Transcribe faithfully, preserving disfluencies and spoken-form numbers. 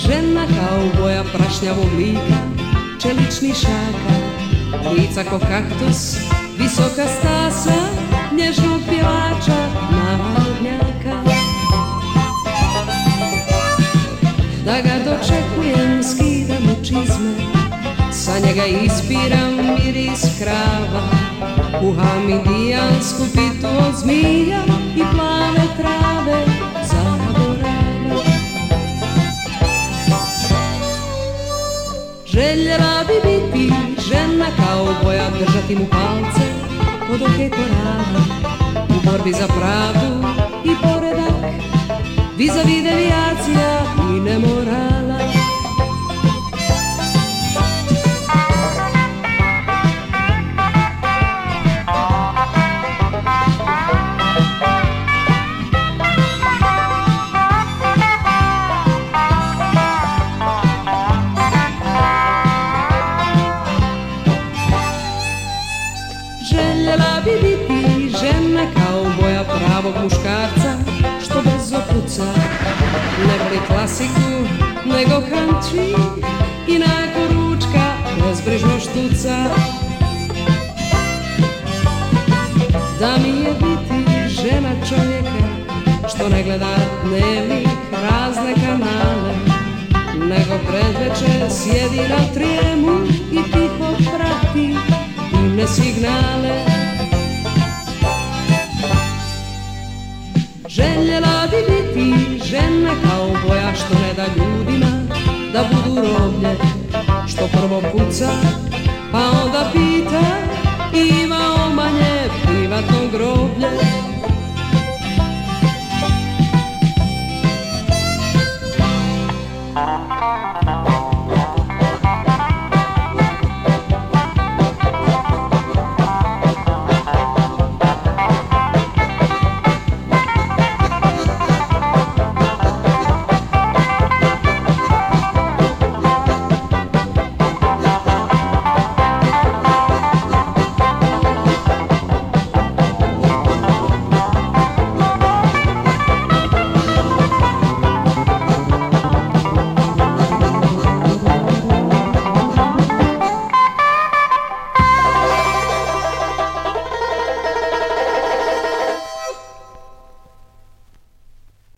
Žena kao boja prašnjavog lika, čelični šaka, lica ko kaktus, visoka stasa, nježnog pjevača, narodnjaka. Da ga dočekujem, skidam u čizme, sa njega ispiram miris krava, kuham indijansku pitu od zmija i plave trave zaborava. Željela bi biti žena kao boja, držati mu palce pod oke korala, u borbi za pravdu i poredak, vis-a-vis devijacija i nemorala. Željela bi biti žena kao boja pravog muškarca, što brzo puca, ne voli klasiku nego country i nakon ručka bezbrižno štuca. Da mi je biti žena čovjeka što ne gleda dnevnik, razne kanale, nego predveče sjedi na trijemu i tiho prati dimne signale. Željela bi biti žena kao boja što ne da ljudima da budu roblje, što prvo puca pa onda pita